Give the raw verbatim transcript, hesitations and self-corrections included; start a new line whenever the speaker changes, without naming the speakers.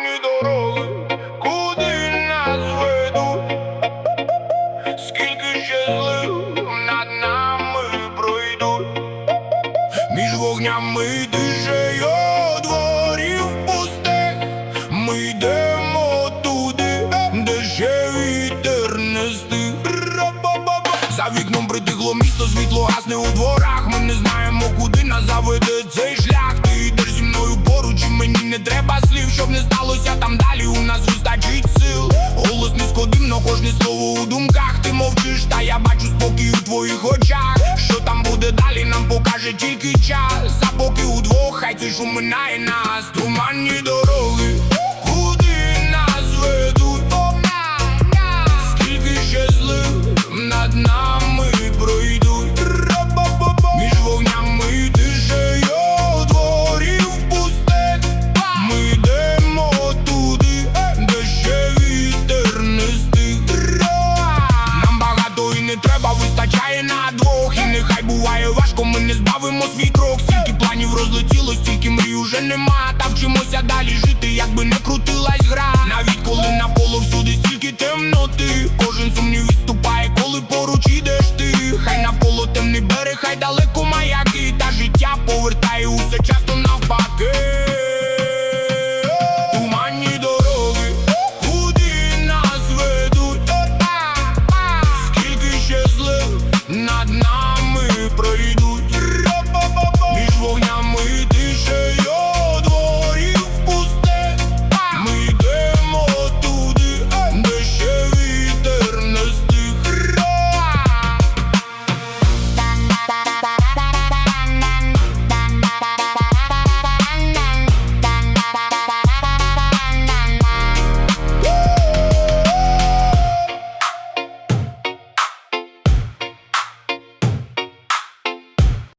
Туманні дороги, куди нас ведуть? Скільки ще злив над нами пройдуть? Між вогнями тишею дворів пустих ми йдемо туди, де ще вітер не стих. За вікном притихло місто, світло гасне у дворах. Ми не знаємо, куди нас заведе цей шлях. Ти йдеш зі мною поруч, і мені не треба слів. Щоб не сталося там далі, у нас вистачить сил. Голос низькодимно, кожне слово у думках. Ти мовчиш, та я бачу спокій у твоїх очах. Що там буде далі, нам покаже тільки час. А поки удвох, хай цей шум минає нас. Туманні дороги, куди нас ведуть? Скільки ще злив над нами пройдуть? Між вогнями тишею дворів пустих ми йдемо туди, де ще вітер не стих. Нам багато і не треба, вистачає на двох. І нехай буває важко, ми не збавимо свій крок. Стільки планів розлетіло, стільки мрій уже нема. Та вчимося далі жити, якби не крутилась гра. Навіть коли навколо всюди стільки темноти, кожен сумнів